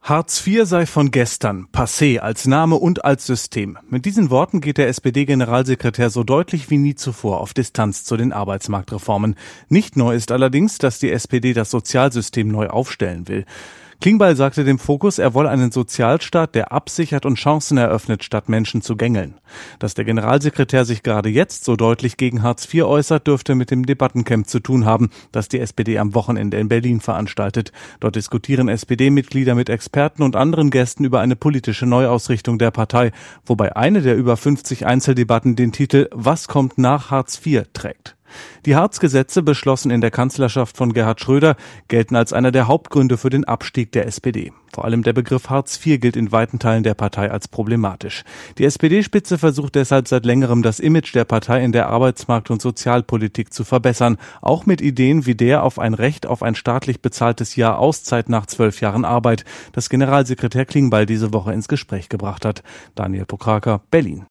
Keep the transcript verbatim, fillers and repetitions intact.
Hartz vier sei von gestern, passé als Name und als System. Mit diesen Worten geht der S P D-Generalsekretär so deutlich wie nie zuvor auf Distanz zu den Arbeitsmarktreformen. Nicht neu ist allerdings, dass die S P D das Sozialsystem neu aufstellen will. Klingbeil sagte dem Fokus, er wolle einen Sozialstaat, der absichert und Chancen eröffnet, statt Menschen zu gängeln. Dass der Generalsekretär sich gerade jetzt so deutlich gegen Hartz vier äußert, dürfte mit dem Debattencamp zu tun haben, das die S P D am Wochenende in Berlin veranstaltet. Dort diskutieren S P D-Mitglieder mit Experten und anderen Gästen über eine politische Neuausrichtung der Partei, wobei eine der über fünfzig Einzeldebatten den Titel »Was kommt nach Hartz vier« trägt. Die Hartz-Gesetze, beschlossen in der Kanzlerschaft von Gerhard Schröder, gelten als einer der Hauptgründe für den Abstieg der S P D. Vor allem der Begriff Hartz vier gilt in weiten Teilen der Partei als problematisch. Die S P D-Spitze versucht deshalb seit längerem, das Image der Partei in der Arbeitsmarkt- und Sozialpolitik zu verbessern, auch mit Ideen wie der auf ein Recht auf ein staatlich bezahltes Jahr Auszeit nach zwölf Jahren Arbeit, das Generalsekretär Klingbeil diese Woche ins Gespräch gebracht hat. Daniel Pokraka, Berlin.